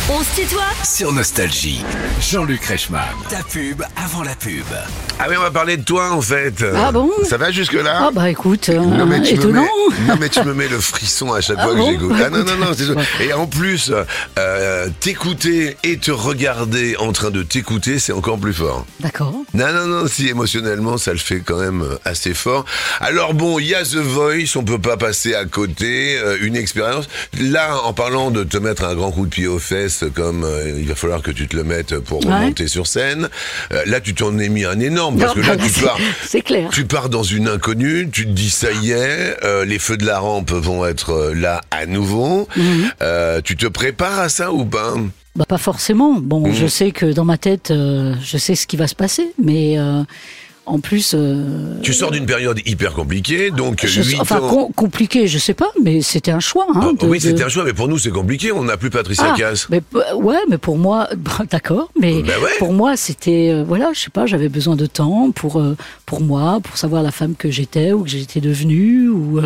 On se tutoie Sur Nostalgie, Jean-Luc Reichmann. Ta pub avant la pub. Ah oui, on va parler de toi en fait. Ah bon? Ça va jusque-là? Ah bah écoute, Non, mais étonnant. tu me mets le frisson à chaque Ah fois que bon? j'écoute. Bah, Ah non, écoute. c'est sûr. Et en plus, t'écouter et te regarder en train de t'écouter, c'est encore plus fort. D'accord. Non, si émotionnellement, ça le fait quand même assez fort. Alors bon, il y a The Voice, on peut pas passer à côté, une expérience. Là, en parlant de te mettre un grand coup de pied aux fesses, comme il va falloir que tu te le mettes pour remonter sur scène, là, tu t'en es mis un énorme, parce que là, c'est clair. tu pars dans une inconnue, tu te dis ça y est, les feux de la rampe vont être là à nouveau. Tu te prépares à ça ou pas? Bah pas forcément. Bon, je sais que dans ma tête, je sais ce qui va se passer, mais en plus... Tu sors d'une période hyper compliquée, donc 8 ans... compliqué, je sais pas, mais c'était un choix. Hein, oui, c'était un choix, mais pour nous c'est compliqué, on n'a plus Patricia Cass. Mais, mais pour moi, d'accord, mais pour moi c'était, voilà, je sais pas, j'avais besoin de temps pour moi, pour savoir la femme que j'étais ou que j'étais devenue, ou...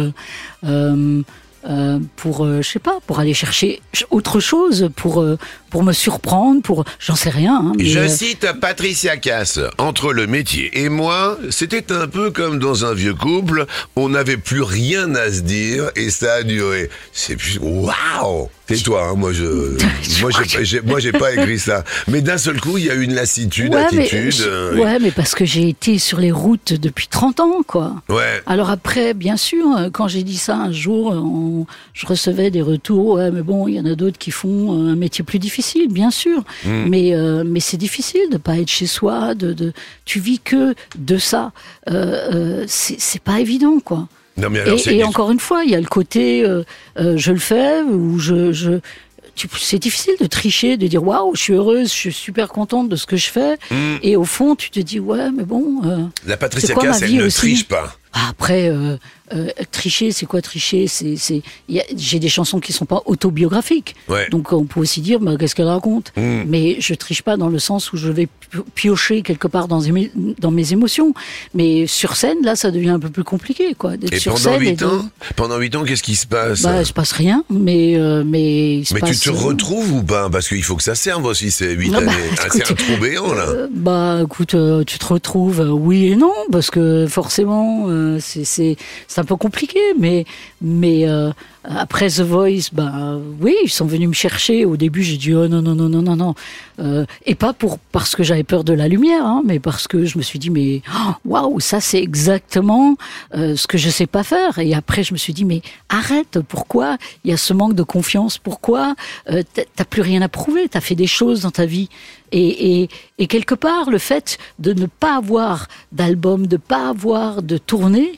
je sais pas, pour aller chercher autre chose, pour me surprendre, j'en sais rien. Hein, mais je cite Patricia Cass, entre le métier et moi, c'était un peu comme dans un vieux couple, on n'avait plus rien à se dire et ça a duré. C'est plus, waouh! C'est toi, hein, moi j'ai pas écrit ça. Mais d'un seul coup, il y a eu une lassitude, attitude. Mais parce que j'ai été sur les routes depuis 30 ans, quoi. Ouais. Alors après, bien sûr, quand j'ai dit ça un jour, je recevais des retours. Ouais, mais bon, il y en a d'autres qui font un métier plus difficile, bien sûr. Mais c'est difficile de pas être chez soi. Tu vis que de ça. C'est pas évident, quoi. Non, mais alors, et encore une fois, il y a le côté je le fais ou c'est difficile de tricher, de dire waouh, je suis heureuse, je suis super contente de ce que je fais. Et au fond, tu te dis ouais, mais bon. La Patricia Cass, elle ne triche pas. Après, tricher, c'est quoi tricher? J'ai des chansons qui sont pas autobiographiques. Ouais. Donc on peut aussi dire, qu'est-ce qu'elle raconte? Mais je triche pas dans le sens où je vais piocher quelque part dans mes émotions. Mais sur scène, là, ça devient un peu plus compliqué, quoi. D'être sur scène. Pendant 8 ans, qu'est-ce qui se passe? Il se passe rien, mais tu te retrouves ou pas? Parce qu'il faut que ça serve aussi, ces 8 années. C'est un trou béant, là. Écoute, tu te retrouves, oui et non, parce que forcément, c'est un peu compliqué, mais après The Voice, oui, ils sont venus me chercher. Au début, j'ai dit oh non, et pas parce que j'avais peur de la lumière, hein, mais parce que je me suis dit mais waouh, ça c'est exactement ce que je sais pas faire. Et après, je me suis dit mais arrête, pourquoi il y a ce manque de confiance? Pourquoi t'as plus rien à prouver? T'as fait des choses dans ta vie. Et quelque part, le fait de ne pas avoir d'album, de pas avoir de tournée,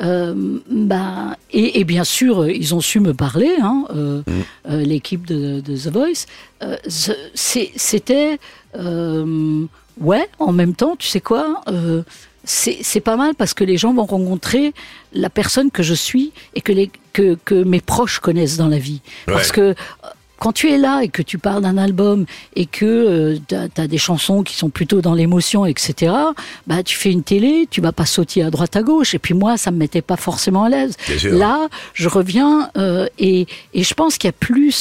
et bien sûr, ils ont su me parler, hein, l'équipe de The Voice. C'était, en même temps, tu sais quoi, c'est pas mal parce que les gens vont rencontrer la personne que je suis et que mes proches connaissent dans la vie. Ouais. Parce que quand tu es là et que tu parles d'un album et que t'as des chansons qui sont plutôt dans l'émotion, etc., tu fais une télé, tu vas pas sauter à droite à gauche. Et puis moi, ça me mettait pas forcément à l'aise. Là, je reviens et je pense qu'il y a plus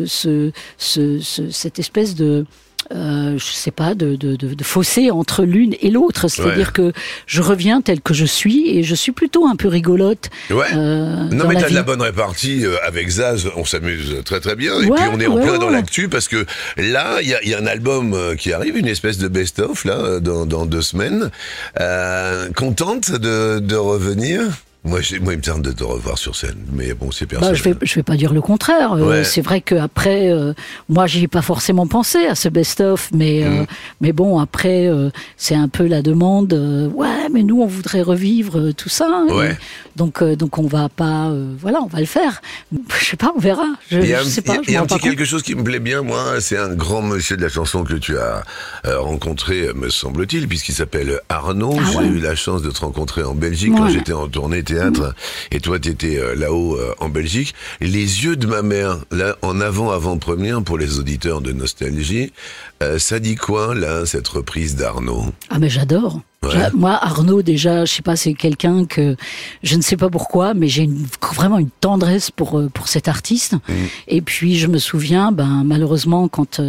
cette espèce de... je sais pas, de fossé entre l'une et l'autre. C'est-à-dire que je reviens tel que je suis et je suis plutôt un peu rigolote. Ouais. Non, mais t'as de la bonne répartie avec Zaz, on s'amuse très très bien. Et puis on est en plein dans l'actu parce que là, il y a un album qui arrive, une espèce de best-of là, dans 2 semaines. Contente de revenir? Moi, il me tente de te revoir sur scène, mais bon, c'est personnel. Je vais pas dire le contraire. C'est vrai qu'après, moi, j'y ai pas forcément pensé à ce best-of, mais bon, après, c'est un peu la demande. Mais nous, on voudrait revivre tout ça. Ouais. Donc, on va pas, on va le faire. Je sais pas, on verra. Je sais pas. Il y a un petit quelque chose qui me plaît bien, moi, c'est un grand monsieur de la chanson que tu as rencontré, me semble-t-il, puisqu'il s'appelle Arnaud. J'ai eu la chance de te rencontrer en Belgique quand j'étais en tournée théâtre, et toi t'étais là-haut en Belgique. Les yeux de ma mère, là en avant-première pour les auditeurs de Nostalgie, ça dit quoi là, cette reprise d'Arnaud? Ah mais j'adore. Ouais. Moi, Arnaud, déjà, je sais pas, c'est quelqu'un que je ne sais pas pourquoi, mais j'ai vraiment une tendresse pour cet artiste. Et puis, je me souviens, malheureusement, quand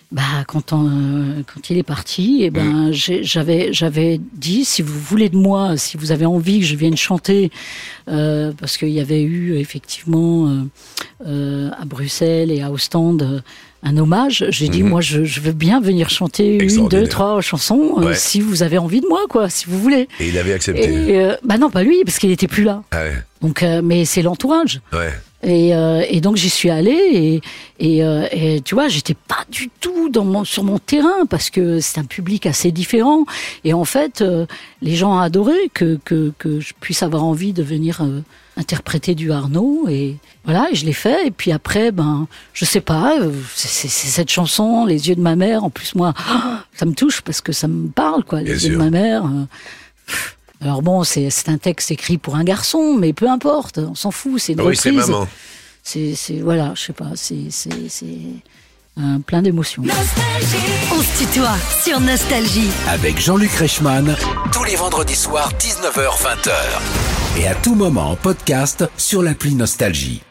il est parti, j'avais dit, si vous voulez de moi, si vous avez envie que je vienne chanter, parce qu'il y avait eu effectivement à Bruxelles et à Ostende un hommage. J'ai dit, moi, je veux bien venir chanter 1, 2, 3 chansons, si vous avez envie de moi, quoi, si vous voulez. Et il avait accepté. Et, non, pas lui, parce qu'il était plus là. Ah ouais. Donc, mais c'est l'entourage. Ouais. Et donc j'y suis allée et tu vois, j'étais pas du tout sur mon terrain parce que c'est un public assez différent. Et en fait, les gens ont adoré que je puisse avoir envie de venir interpréter du Arnaud, et voilà, et je l'ai fait. Et puis après, je sais pas, c'est cette chanson, Les yeux de ma mère. En plus, moi, ça me touche parce que ça me parle, quoi. Les yeux de ma mère. Alors bon, c'est un texte écrit pour un garçon, mais peu importe, on s'en fout, c'est une reprise. Oui, c'est maman. Voilà, je sais pas, c'est plein d'émotions. On se tutoie sur Nostalgie. Avec Jean-Luc Reichmann, tous les vendredis soirs, 19h-20h. Et à tout moment en podcast sur l'appli Nostalgie.